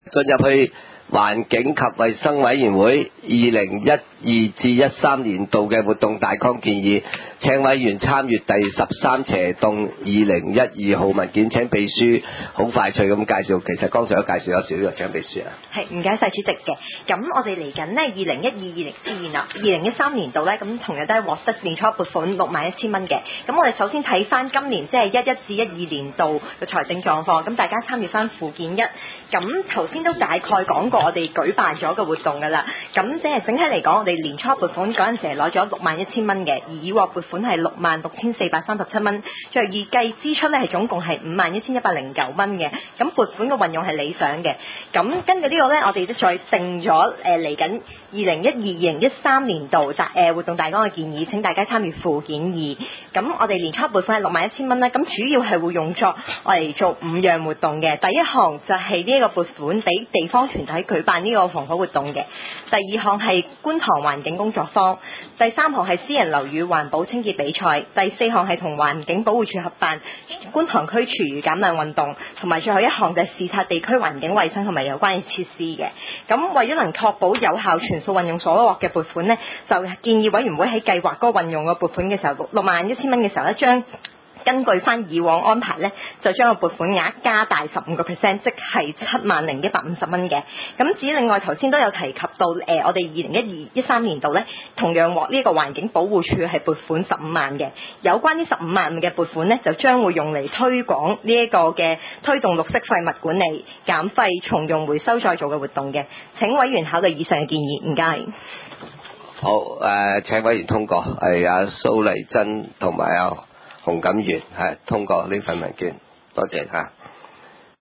進入去環境及衛生委員會2012至13年度嘅活動大綱建議，請委員參閱第13斜棟2012號文件。請秘書好快脆咁介紹，其實剛才都介紹咗少少，請秘書啊。 係，唔該晒主席嘅。咁我哋嚟緊呢2012-2013年度咧，咁同樣都係獲得年初撥款61000蚊嘅。咁我哋首先睇翻今年即係11至12年度嘅財政狀況，咁大家參閱翻附件1。咁頭先都大概講過我哋舉辦咗嘅活動㗎啦。咁即係整體嚟講，我哋年初撥款嗰陣時係攞咗61000蚊嘅，而已獲撥款係66437蚊，再預計支出咧係總共係51109蚊嘅。咁撥款嘅運用係理想嘅。咁根據呢個咧，我哋都再定咗嚟緊2012-2013年度活動大綱嘅建議，請大家參與附件2。咁我哋年初撥款係61000蚊啦。咁主要係會用作我哋做5樣活動嘅。第一項就係呢一個撥款俾地方團體舉辦呢個防火活動嘅。第二項係觀塘環境工作坊。第三項係私人樓宇環保清潔比賽。第四項係同環境保護署合辦觀塘區廚餘減量運動，同埋最後一項就係視察地區環境衛生同埋有關嘅設施嘅。咁為咗能確保有效全數運用所獲嘅撥款呢，就建議委員會喺計劃嗰個運用嘅撥款嘅時候，61000蚊嘅時候咧，將根據翻以往安排咧，就將個撥款額加大15%，即係70150蚊嘅。咁至於另外頭先都有提及到，我哋2012-13年度咧，同樣獲呢個環境保護署係撥款15萬嘅。有關呢15萬嘅撥款咧，就將會用嚟推廣呢一個嘅推動綠色廢物管理、減廢、重用、回收再造嘅活動嘅。請委員考慮以上嘅建議，唔該。 好，請委員通過，係阿蘇麗珍同埋阿洪錦元係通過呢份文件，多謝嚇。